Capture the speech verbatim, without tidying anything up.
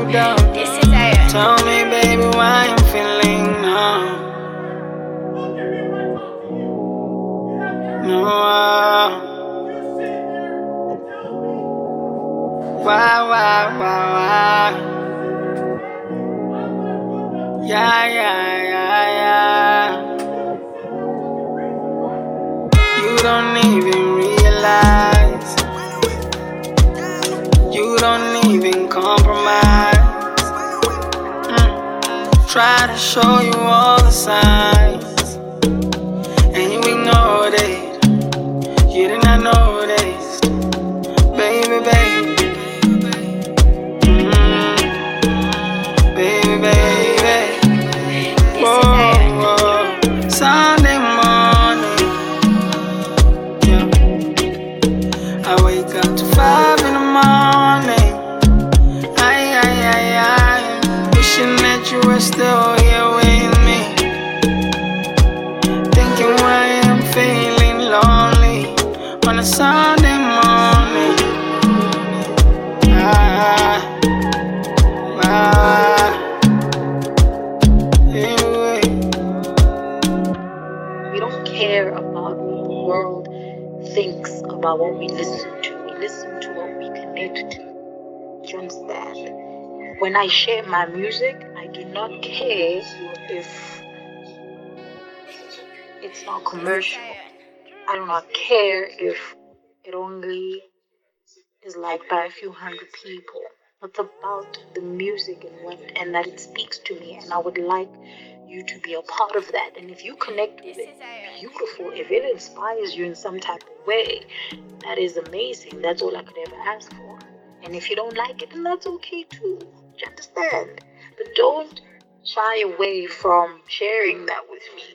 down. This is Aya. Tell me, baby, why I'm feeling now. No, uh, why, why, why, why? Yeah, yeah, yeah, yeah. You don't even realize. You don't even compromise. Mm. Try to show you all the signs, and you ignored it. You did not notice, baby, baby. Mm. Baby, baby. Whoa, whoa. Sunday morning, yeah. I wake up to five in the morning. Ay, ay, ay, ay. Wishing that you were still here with me. Thinking why I'm feeling lonely on a Sunday morning. Ah, ah, anyway. We don't care about what the world thinks about what we listen to. We listen to what we connect to. Do you understand? When I share my music, I do not care if it's not commercial. I do not care if it only is liked by a few hundred people. It's about the music and what and that it speaks to me, and I would like you to be a part of that. And if you connect with it, beautiful. If it inspires you in some type of way, that is amazing. That's all I could ever ask for. And if you don't like it, then that's okay too. Do you understand? But don't shy away from sharing that with me.